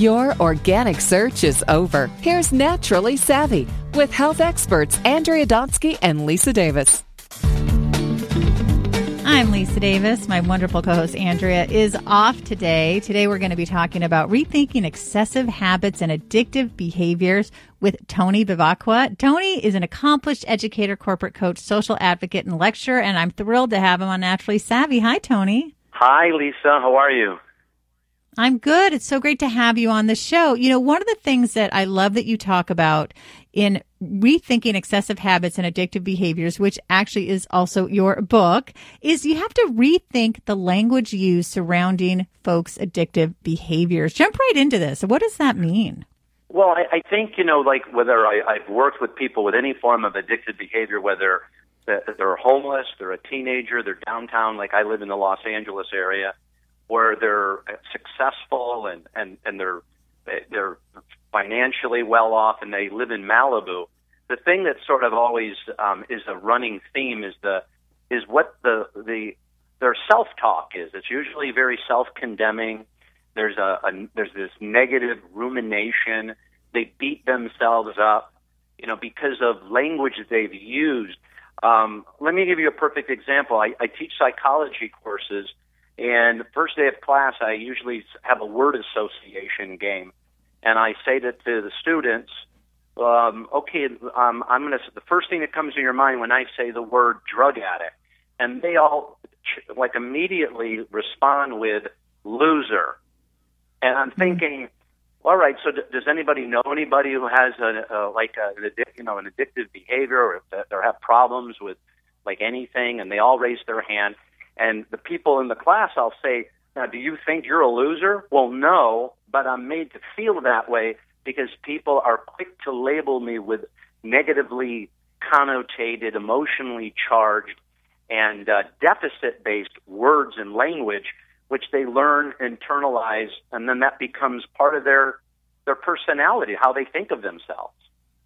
Your organic search is over. Here's Naturally Savvy with health experts Andrea Donsky and Lisa Davis. I'm Lisa Davis. My wonderful co-host Andrea is off today. Today we're going to be talking about rethinking excessive habits and addictive behaviors with Tony Bevacqua. Tony is an accomplished educator, corporate coach, social advocate, and lecturer, and I'm thrilled to have him on Naturally Savvy. Hi, Tony. Hi, Lisa. How are you? I'm good. It's so great to have you on the show. You know, one of the things that I love that you talk about in rethinking excessive habits and addictive behaviors, which actually is also your book, is you have to rethink the language used surrounding folks' addictive behaviors. Jump right into this. What does that mean? Well, I think, like whether I've worked with people with any form of addictive behavior, whether they're homeless, they're a teenager, they're downtown, like I live in the Los Angeles area, where they're successful and they're financially well off and they live in Malibu. The thing that sort of always is a running theme is what their self-talk is. It's usually very self-condemning. There's this negative rumination. They beat themselves up, because of language that they've used. Let me give you a perfect example. I teach psychology courses. And the first day of class, I usually have a word association game, and I say that to the students, I'm going to. The first thing that comes to your mind when I say the word drug addict, and they all immediately respond with loser, and I'm thinking, all right. So does anybody know anybody who has an addictive behavior or have problems with anything? And they all raise their hand. And the people in the class, I'll say, now, do you think you're a loser? Well, no, but I'm made to feel that way because people are quick to label me with negatively connotated, emotionally charged, and deficit-based words and language, which they learn, internalize, and then that becomes part of their personality, how they think of themselves.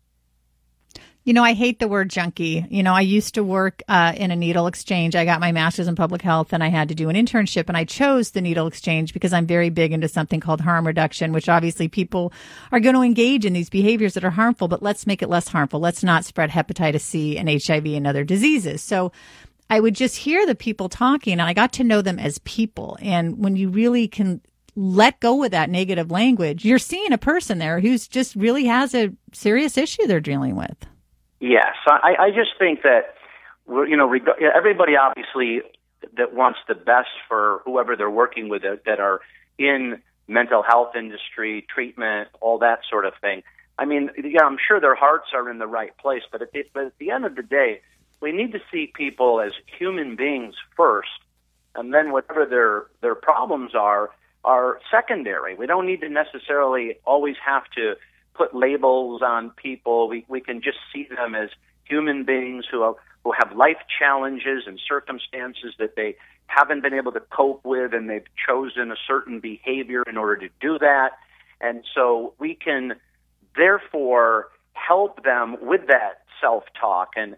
I hate the word junkie. I used to work in a needle exchange. I got my master's in public health and I had to do an internship, and I chose the needle exchange because I'm very big into something called harm reduction, which obviously people are going to engage in these behaviors that are harmful, but let's make it less harmful. Let's not spread hepatitis C and HIV and other diseases. So I would just hear the people talking, and I got to know them as people. And when you really can let go of that negative language, you're seeing a person there who's just really has a serious issue they're dealing with. Yes, I just think that, everybody obviously that wants the best for whoever they're working with that are in mental health industry, treatment, all that sort of thing. I mean, I'm sure their hearts are in the right place, but at the end of the day, we need to see people as human beings first, and then whatever their problems are secondary. We don't need to necessarily always have to put labels on people. We can just see them as human beings who have life challenges and circumstances that they haven't been able to cope with, and they've chosen a certain behavior in order to do that. And so we can therefore help them with that self-talk and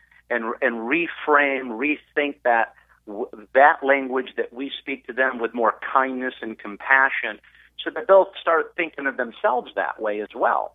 reframe, rethink that language that we speak to them with more kindness and compassion, so that they'll start thinking of themselves that way as well.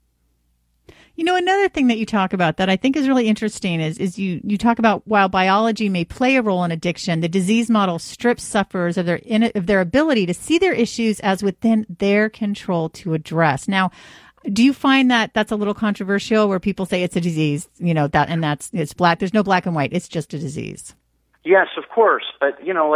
Another thing that you talk about that I think is really interesting is you talk about while biology may play a role in addiction, the disease model strips sufferers of their ability to see their issues as within their control to address. Now, do you find that that's a little controversial where people say it's a disease, it's black, there's no black and white, it's just a disease? Yes, of course. But,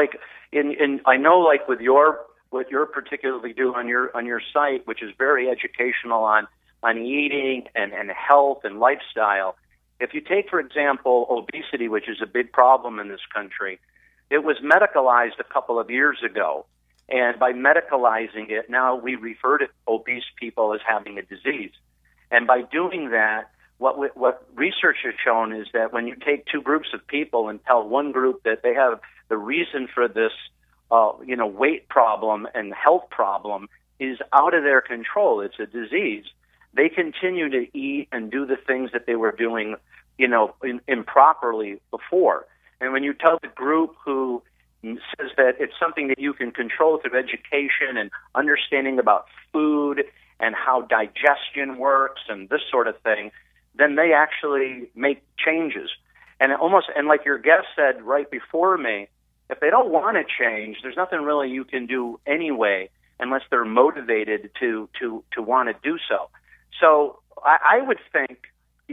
I know what you're particularly do on your site, which is very educational on eating and health and lifestyle. If you take, for example, obesity, which is a big problem in this country, it was medicalized a couple of years ago. And by medicalizing it, now we refer to obese people as having a disease. And by doing that, what research has shown is that when you take two groups of people and tell one group that they have the reason for this weight problem and health problem is out of their control, it's a disease, they continue to eat and do the things that they were doing, improperly before. And when you tell the group who says that it's something that you can control through education and understanding about food and how digestion works and this sort of thing, then they actually make changes. And like your guest said right before me, if they don't want to change, there's nothing really you can do anyway unless they're motivated to want to do so. So I would think,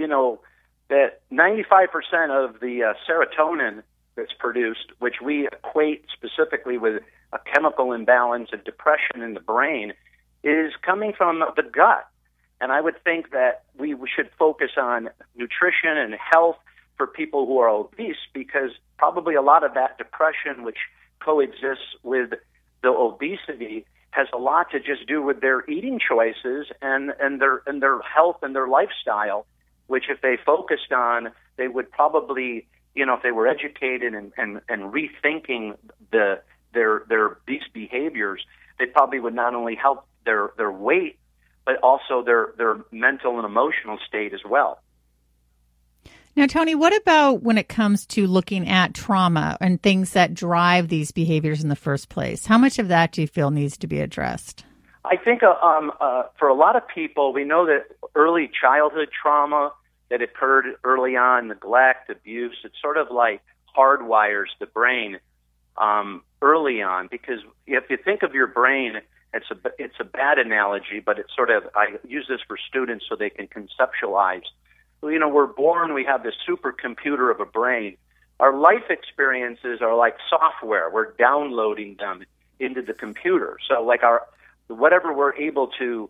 that 95% of the serotonin that's produced, which we equate specifically with a chemical imbalance and depression in the brain, is coming from the gut. And I would think that we should focus on nutrition and health for people who are obese, because probably a lot of that depression, which coexists with the obesity, has a lot to just do with their eating choices and their health and their lifestyle, which if they focused on, they would probably, if they were educated and rethinking these behaviors, they probably would not only help their weight, but also their mental and emotional state as well. Now, Tony, what about when it comes to looking at trauma and things that drive these behaviors in the first place? How much of that do you feel needs to be addressed? I think for a lot of people, we know that early childhood trauma that occurred early on, neglect, abuse, it sort of like hardwires the brain early on. Because if you think of your brain, it's a bad analogy, but it's sort of, I use this for students so they can conceptualize. We're born, we have this supercomputer of a brain. Our life experiences are like software. We're downloading them into the computer. So like whatever we're able to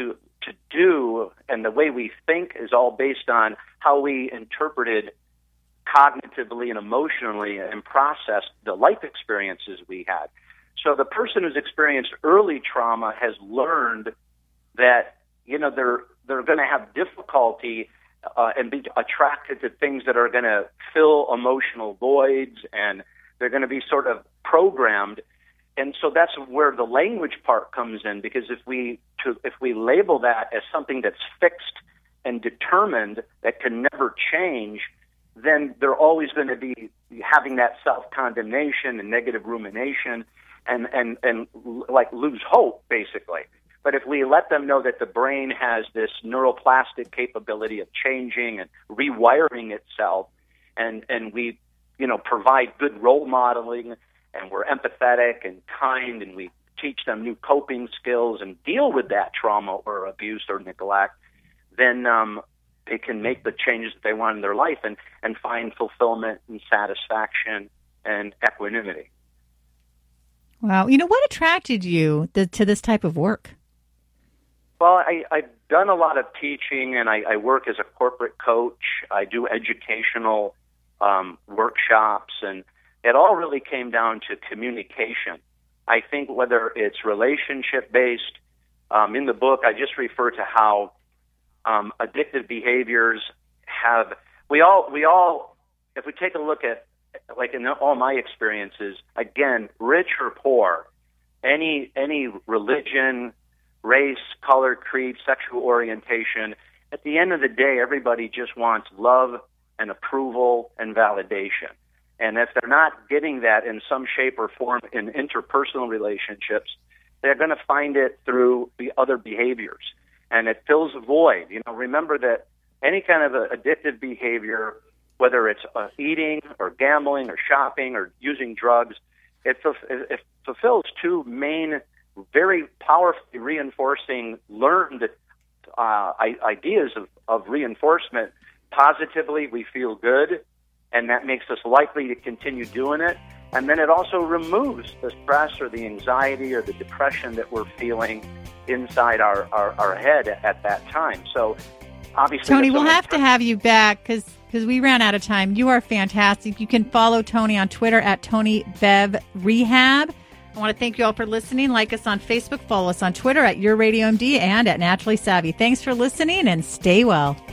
do and the way we think is all based on how we interpreted cognitively and emotionally and processed the life experiences we had. So the person who's experienced early trauma has learned that, they're going to have difficulty and be attracted to things that are going to fill emotional voids, and they're going to be sort of programmed. And so that's where the language part comes in, because if we label that as something that's fixed and determined that can never change, then they're always going to be having that self-condemnation and negative rumination and like lose hope, basically. But if we let them know that the brain has this neuroplastic capability of changing and rewiring itself, and we, provide good role modeling, and we're empathetic and kind, and we teach them new coping skills and deal with that trauma or abuse or neglect, then they can make the changes that they want in their life and find fulfillment and satisfaction and equanimity. Wow. What attracted you to this type of work? Well, I've done a lot of teaching, and I work as a corporate coach. I do educational workshops, and it all really came down to communication. I think whether it's relationship-based, in the book I just refer to how addictive behaviors have, we all, if we take a look at, like in all my experiences, again, rich or poor, any religion, race, color, creed, sexual orientation, at the end of the day, everybody just wants love and approval and validation. And if they're not getting that in some shape or form in interpersonal relationships, they're going to find it through the other behaviors. And it fills a void. Remember that any kind of addictive behavior, whether it's eating or gambling or shopping or using drugs, it fulfills two main, very powerfully reinforcing learned ideas of reinforcement. Positively, we feel good, and that makes us likely to continue doing it. And then it also removes the stress or the anxiety or the depression that we're feeling inside our head at that time. So obviously, Tony, we'll have to have you back because we ran out of time. You are fantastic. You can follow Tony on Twitter at TonyBevRehab. I want to thank you all for listening. Like us on Facebook, follow us on Twitter at YourRadioMD and at Naturally Savvy. Thanks for listening and stay well.